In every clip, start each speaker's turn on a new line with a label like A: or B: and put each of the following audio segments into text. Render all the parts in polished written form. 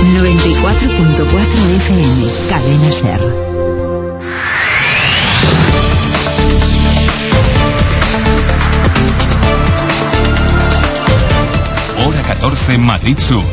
A: 94.4 FM, Cadena SER.
B: Hora 14, Madrid Sur.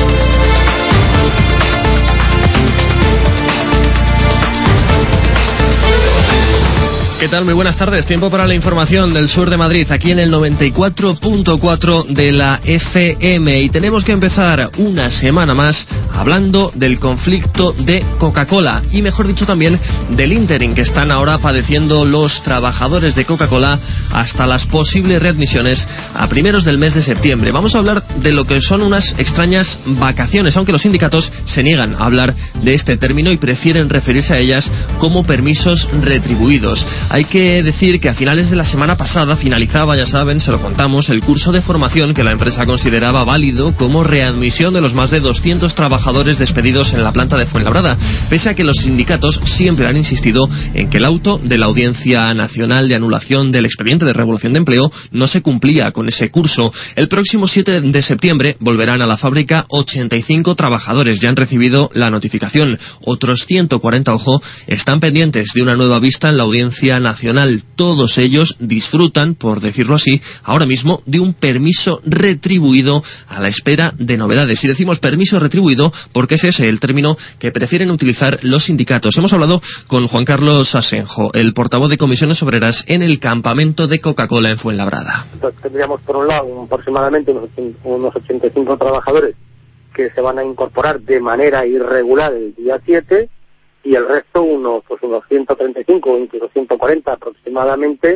C: ¿Qué tal? Muy buenas tardes. Tiempo para la información del sur de Madrid, aquí en el 94.4 de la FM. Y tenemos que empezar una semana más hablando del conflicto de Coca-Cola. Y mejor dicho también del ínterin que están ahora padeciendo los trabajadores de Coca-Cola hasta las posibles readmisiones a primeros del mes de septiembre. Vamos a hablar de lo que son unas extrañas vacaciones, aunque los sindicatos se niegan a hablar de este término y prefieren referirse a ellas como permisos retribuidos. Hay que decir que a finales de la semana pasada finalizaba, ya saben, se lo contamos, el curso de formación que la empresa consideraba válido como readmisión de los más de 200 trabajadores despedidos en la planta de Fuenlabrada, pese a que los sindicatos siempre han insistido en que el auto de la Audiencia Nacional de Anulación del Expediente de Regulación de Empleo no se cumplía con ese curso. El próximo 7 de septiembre volverán a la fábrica 85 trabajadores, ya han recibido la notificación. Otros 140, ojo, están pendientes de una nueva vista en la Audiencia Nacional. Todos ellos disfrutan, por decirlo así, ahora mismo de un permiso retribuido a la espera de novedades. Y decimos permiso retribuido porque es ese el término que prefieren utilizar los sindicatos. Hemos hablado con Juan Carlos Asenjo, el portavoz de Comisiones Obreras en el campamento de Coca-Cola en Fuenlabrada.
D: Entonces, tendríamos por un lado aproximadamente unos 85 trabajadores que se van a incorporar de manera irregular el día 7, y el resto unos 135 o incluso 140 aproximadamente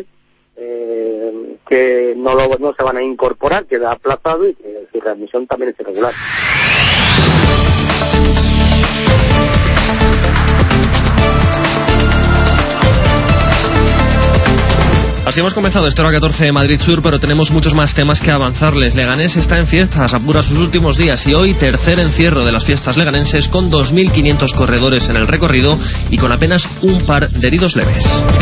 D: que no se van a incorporar, queda aplazado, y que su readmisión también es irregular.
C: Así hemos comenzado esta hora 14 de Madrid Sur, pero tenemos muchos más temas que avanzarles. Leganés está en fiestas, apura sus últimos días, y hoy tercer encierro de las fiestas leganenses con 2.500 corredores en el recorrido y con apenas un par de heridos leves.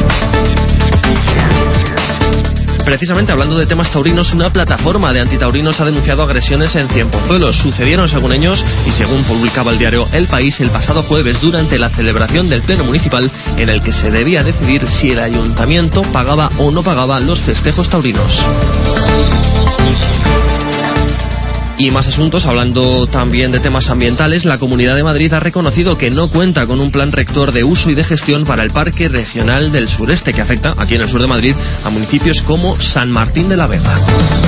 C: Precisamente hablando de temas taurinos, una plataforma de antitaurinos ha denunciado agresiones en Cienpozuelos. Sucedieron, según ellos, y según publicaba el diario El País, el pasado jueves durante la celebración del pleno municipal en el que se debía decidir si el ayuntamiento pagaba o no pagaba los festejos taurinos. Y más asuntos, hablando también de temas ambientales, la Comunidad de Madrid ha reconocido que no cuenta con un plan rector de uso y de gestión para el Parque Regional del Sureste, que afecta, aquí en el sur de Madrid, a municipios como San Martín de la Vega.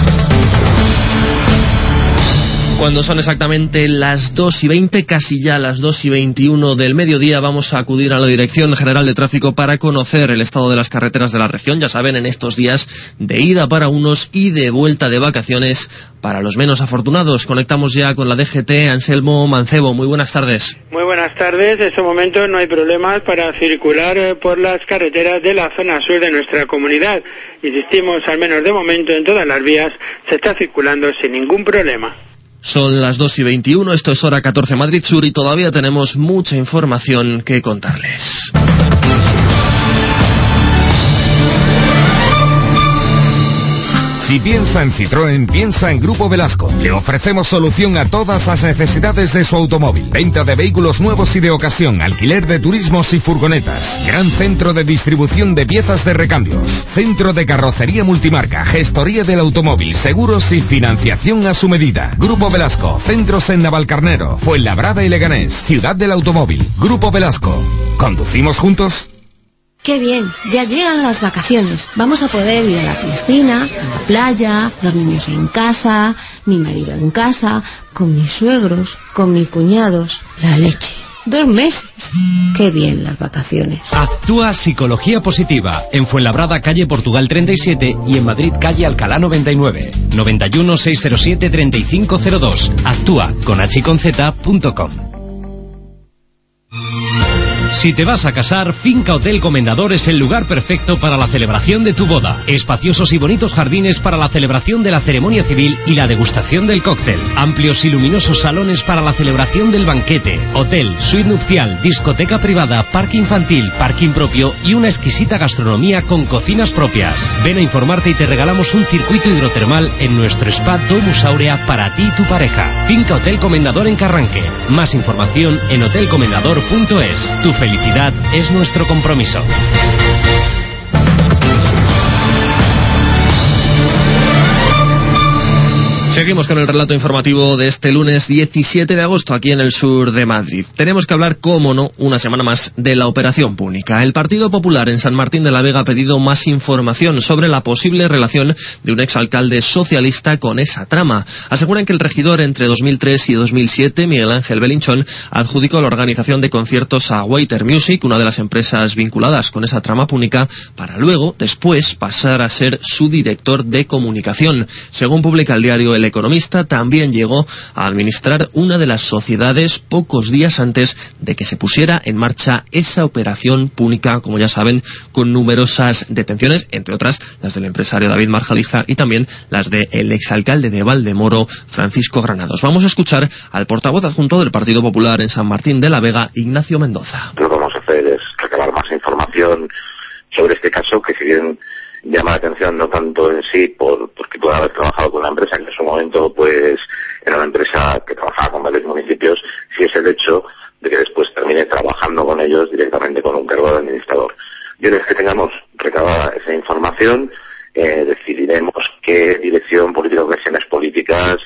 C: Cuando son exactamente las 2:20, casi ya las 2:21 del mediodía, vamos a acudir a la Dirección General de Tráfico para conocer el estado de las carreteras de la región. Ya saben, en estos días de ida para unos y de vuelta de vacaciones para los menos afortunados. Conectamos ya con la DGT. Anselmo Mancebo, muy buenas tardes.
E: Muy buenas tardes. En estos momentos no hay problemas para circular por las carreteras de la zona sur de nuestra comunidad. Insistimos, al menos de momento, en todas las vías se está circulando sin ningún problema.
C: Son las 2:21, esto es Hora 14 Madrid Sur y todavía tenemos mucha información que contarles.
B: Si piensa en Citroën, piensa en Grupo Velasco. Le ofrecemos solución a todas las necesidades de su automóvil. Venta de vehículos nuevos y de ocasión, alquiler de turismos y furgonetas. Gran centro de distribución de piezas de recambios. Centro de carrocería multimarca, gestoría del automóvil, seguros y financiación a su medida. Grupo Velasco, centros en Navalcarnero, Fuenlabrada y Leganés. Ciudad del Automóvil. Grupo Velasco. ¿Conducimos juntos?
F: ¡Qué bien! Ya llegan las vacaciones. Vamos a poder ir a la piscina, a la playa, los niños en casa, mi marido en casa, con mis suegros, con mis cuñados. La leche. 2 meses. ¡Qué bien las vacaciones!
G: Actúa Psicología Positiva. En Fuenlabrada, calle Portugal 37 y en Madrid, calle Alcalá 99. 91 607 3502. Actúa con hconz.com. Si te vas a casar, Finca Hotel Comendador es el lugar perfecto para la celebración de tu boda. Espaciosos y bonitos jardines para la celebración de la ceremonia civil y la degustación del cóctel. Amplios y luminosos salones para la celebración del banquete. Hotel, suite nupcial, discoteca privada, parque infantil, parking propio y una exquisita gastronomía con cocinas propias. Ven a informarte y te regalamos un circuito hidrotermal en nuestro spa Domus Aurea para ti y tu pareja. Finca Hotel Comendador en Carranque. Más información en hotelcomendador.es. Tu felicidad es nuestro compromiso.
C: Seguimos con el relato informativo de este lunes 17 de agosto aquí en el sur de Madrid. Tenemos que hablar, cómo no, una semana más de la Operación Púnica. El Partido Popular en San Martín de la Vega ha pedido más información sobre la posible relación de un exalcalde socialista con esa trama. Aseguran que el regidor entre 2003 y 2007, Miguel Ángel Belinchón, adjudicó la organización de conciertos a Waiter Music, una de las empresas vinculadas con esa trama púnica, para luego, después, pasar a ser su director de comunicación. Según publica el diario El Economista, también llegó a administrar una de las sociedades pocos días antes de que se pusiera en marcha esa operación púnica, como ya saben, con numerosas detenciones, entre otras las del empresario David Marjalija y también las del exalcalde de Valdemoro, Francisco Granados. Vamos a escuchar al portavoz adjunto del Partido Popular en San Martín de la Vega, Ignacio Mendoza.
H: Lo que vamos a hacer es recabar más información sobre este caso, que si bien llama la atención no tanto en sí porque pueda haber trabajado con una empresa que en su momento pues era una empresa que trabajaba con varios municipios, si es el hecho de que después termine trabajando con ellos directamente con un cargo de administrador. Y una vez que tengamos recabada esa información, decidiremos qué dirección política o qué acciones políticas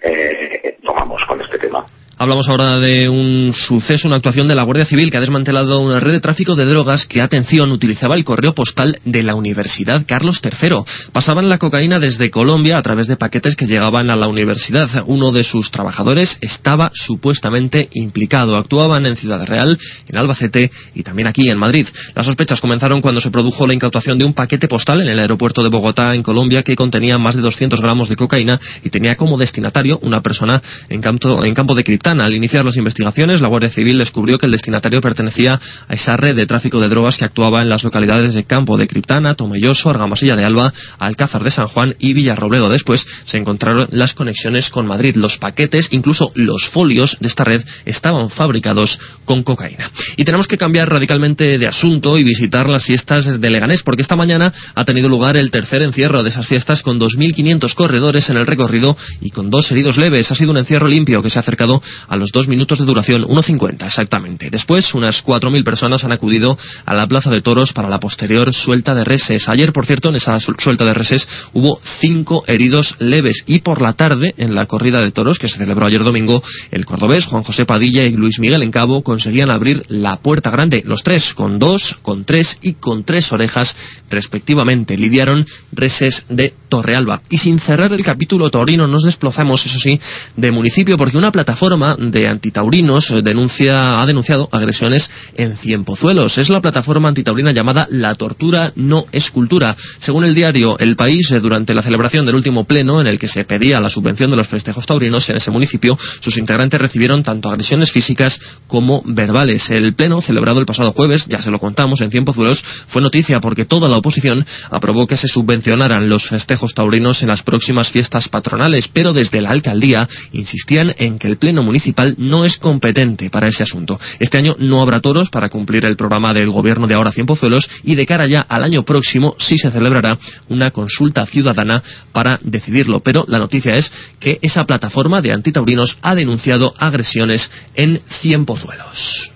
H: tomamos con este tema.
C: Hablamos ahora de un suceso, una actuación de la Guardia Civil que ha desmantelado una red de tráfico de drogas que, atención, utilizaba el correo postal de la Universidad Carlos III. Pasaban la cocaína desde Colombia a través de paquetes que llegaban a la universidad. Uno de sus trabajadores estaba supuestamente implicado. Actuaban en Ciudad Real, en Albacete y también aquí en Madrid. Las sospechas comenzaron cuando se produjo la incautación de un paquete postal en el aeropuerto de Bogotá, en Colombia, que contenía más de 200 gramos de cocaína y tenía como destinatario una persona en campo de Criptana. Al iniciar las investigaciones, la Guardia Civil descubrió que el destinatario pertenecía a esa red de tráfico de drogas que actuaba en las localidades de Campo de Criptana, Tomelloso, Argamasilla de Alba, Alcázar de San Juan y Villarrobledo. Después se encontraron las conexiones con Madrid. Los paquetes, incluso los folios de esta red, estaban fabricados con cocaína. Y tenemos que cambiar radicalmente de asunto y visitar las fiestas de Leganés, porque esta mañana ha tenido lugar el tercer encierro de esas fiestas, con 2.500 corredores en el recorrido y con 2 heridos leves. Ha sido un encierro limpio que se ha acercado a los 2 minutos de duración, 1:50 exactamente. Después, unas 4.000 personas han acudido a la Plaza de Toros para la posterior suelta de reses. Ayer, por cierto, en esa suelta de reses hubo 5 heridos leves. Y por la tarde, en la corrida de toros que se celebró ayer domingo, el cordobés Juan José Padilla y Luis Miguel Encabo conseguían abrir la puerta grande. Los tres, con 2, con 3 y con 3 orejas respectivamente, lidiaron reses de Torrealba. Y sin cerrar el capítulo taurino, nos desplazamos, eso sí, de municipio, porque una plataforma de antitaurinos ha denunciado agresiones en Cienpozuelos. Es la plataforma antitaurina llamada La Tortura No es Cultura. Según el diario El País, durante la celebración del último pleno en el que se pedía la subvención de los festejos taurinos en ese municipio, sus integrantes recibieron tanto agresiones físicas como verbales. El pleno, celebrado el pasado jueves, ya se lo contamos, en Cienpozuelos, fue noticia porque toda la oposición aprobó que se subvencionaran los festejos taurinos en las próximas fiestas patronales, pero desde la alcaldía insistían en que el pleno municipal no es competente para ese asunto. Este año no habrá toros para cumplir el programa del gobierno de ahora Cienpozuelos, y de cara ya al año próximo sí se celebrará una consulta ciudadana para decidirlo. Pero la noticia es que esa plataforma de antitaurinos ha denunciado agresiones en Cienpozuelos.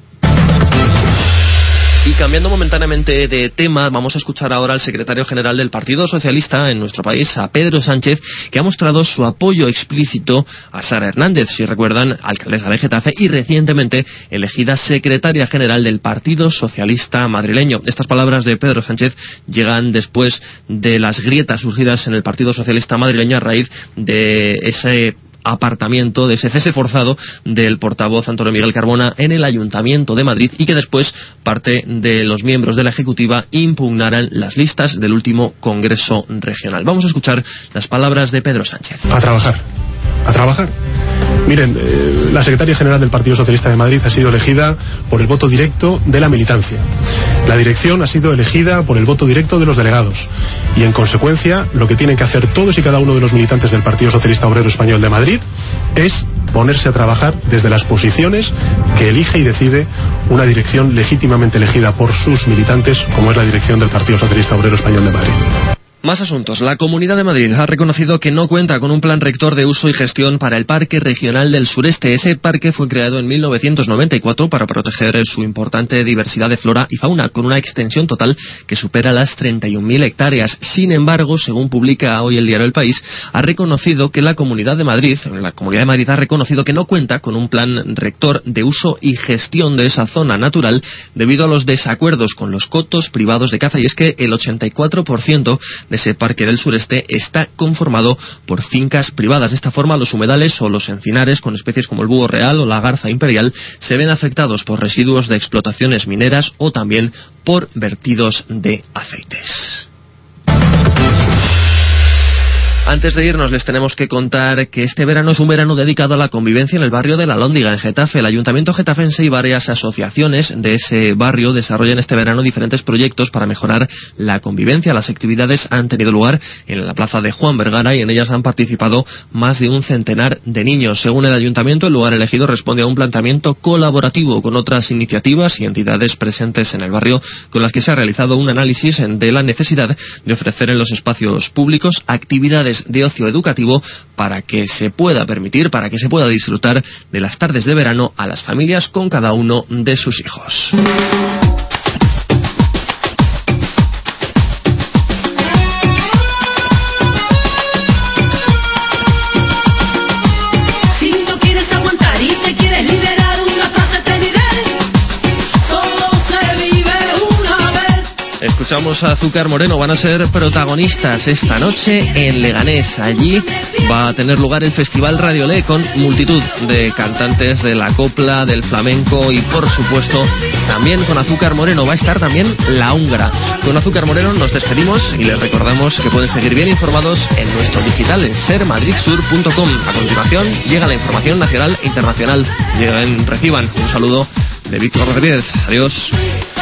C: Y cambiando momentáneamente de tema, vamos a escuchar ahora al secretario general del Partido Socialista en nuestro país, a Pedro Sánchez, que ha mostrado su apoyo explícito a Sara Hernández, si recuerdan, alcaldesa de Getafe y recientemente elegida secretaria general del Partido Socialista madrileño. Estas palabras de Pedro Sánchez llegan después de las grietas surgidas en el Partido Socialista madrileño a raíz de ese apartamiento, de ese cese forzado del portavoz Antonio Miguel Carbona en el Ayuntamiento de Madrid, y que después parte de los miembros de la Ejecutiva impugnaran las listas del último Congreso Regional. Vamos a escuchar las palabras de Pedro Sánchez.
I: A trabajar. a trabajar. Miren, la secretaria general del Partido Socialista de Madrid ha sido elegida por el voto directo de la militancia. La dirección ha sido elegida por el voto directo de los delegados. Y en consecuencia, lo que tienen que hacer todos y cada uno de los militantes del Partido Socialista Obrero Español de Madrid es ponerse a trabajar desde las posiciones que elige y decide una dirección legítimamente elegida por sus militantes, como es la dirección del Partido Socialista Obrero Español de Madrid.
C: Más asuntos. La Comunidad de Madrid ha reconocido que no cuenta con un plan rector de uso y gestión para el Parque Regional del Sureste. Ese parque fue creado en 1994 para proteger su importante diversidad de flora y fauna, con una extensión total que supera las 31.000 hectáreas. Sin embargo, según publica hoy el diario El País, ha reconocido que la Comunidad de Madrid ha reconocido que no cuenta con un plan rector de uso y gestión de esa zona natural debido a los desacuerdos con los cotos privados de caza, y es que el 84% de ese parque del sureste está conformado por fincas privadas. De esta forma, los humedales o los encinares con especies como el búho real o la garza imperial se ven afectados por residuos de explotaciones mineras o también por vertidos de aceites. Antes de irnos, les tenemos que contar que este verano es un verano dedicado a la convivencia en el barrio de La Alhóndiga, en Getafe. El Ayuntamiento getafense y varias asociaciones de ese barrio desarrollan este verano diferentes proyectos para mejorar la convivencia. Las actividades han tenido lugar en la plaza de Juan Vergara y en ellas han participado más de un centenar de niños. Según el Ayuntamiento, el lugar elegido responde a un planteamiento colaborativo con otras iniciativas y entidades presentes en el barrio, con las que se ha realizado un análisis de la necesidad de ofrecer en los espacios públicos actividades de ocio educativo para que se pueda disfrutar de las tardes de verano a las familias con cada uno de sus hijos. Escuchamos a Azúcar Moreno, van a ser protagonistas esta noche en Leganés. Allí va a tener lugar el Festival Radiolé con multitud de cantantes de la copla, del flamenco y, por supuesto, también con Azúcar Moreno. Va a estar también La Húngara. Con Azúcar Moreno nos despedimos y les recordamos que pueden seguir bien informados en nuestro digital en sermadridsur.com. A continuación llega la información nacional e internacional. Reciban un saludo de Víctor Rodríguez. Adiós.